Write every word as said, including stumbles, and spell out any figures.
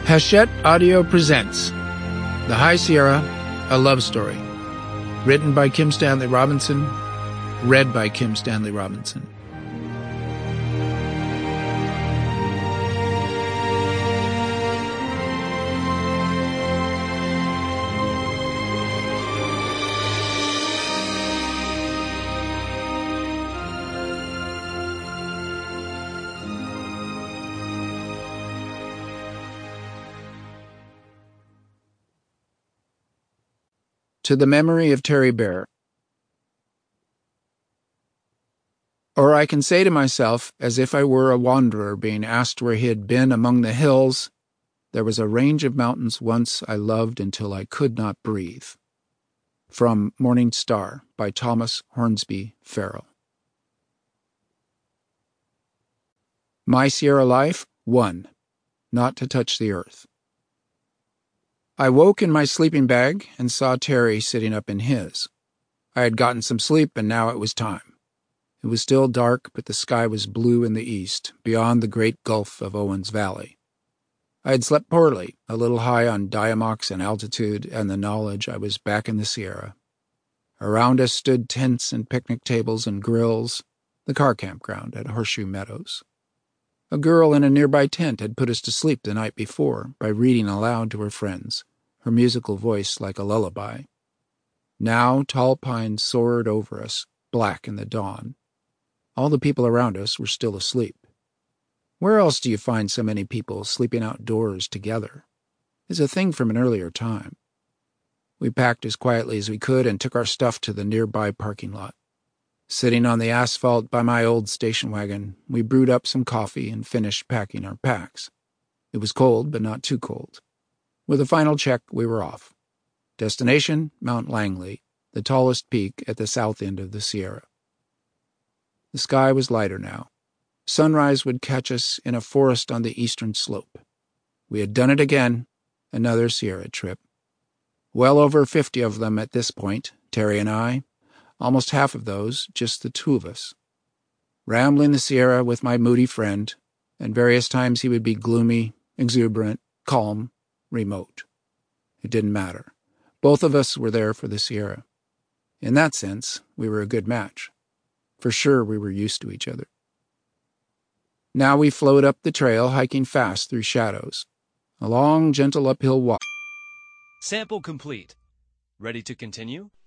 Hachette Audio presents The High Sierra, A Love Story. Written by Kim Stanley Robinson. Read by Kim Stanley Robinson. To the memory of Terry Bear. Or I can say to myself, as if I were a wanderer being asked where he had been among the hills, there was a range of mountains once I loved until I could not breathe. From Morning Star by Thomas Hornsby Farrell. My Sierra Life, one. Not to touch the earth. I woke in my sleeping bag and saw Terry sitting up in his. I had gotten some sleep, and now it was time. It was still dark, but the sky was blue in the east, beyond the great gulf of Owens Valley. I had slept poorly, a little high on diamox and altitude and the knowledge I was back in the Sierra. Around us stood tents and picnic tables and grills, the car campground at Horseshoe Meadows. A girl in a nearby tent had put us to sleep the night before by reading aloud to her friends, her musical voice like a lullaby. Now tall pines soared over us, black in the dawn. All the people around us were still asleep. Where else do you find so many people sleeping outdoors together? It's a thing from an earlier time. We packed as quietly as we could and took our stuff to the nearby parking lot. Sitting on the asphalt by my old station wagon, we brewed up some coffee and finished packing our packs. It was cold, but not too cold. With a final check, we were off. Destination, Mount Langley, the tallest peak at the south end of the Sierra. The sky was lighter now. Sunrise would catch us in a forest on the eastern slope. We had done it again, another Sierra trip. Well over fifty of them at this point, Terry and I, almost half of those, just the two of us. Rambling the Sierra with my moody friend, and various times he would be gloomy, exuberant, calm, remote. It didn't matter. Both of us were there for the Sierra. In that sense, we were a good match. For sure we were used to each other. Now we flowed up the trail, hiking fast through shadows. A long, gentle uphill walk. Sample complete. Ready to continue?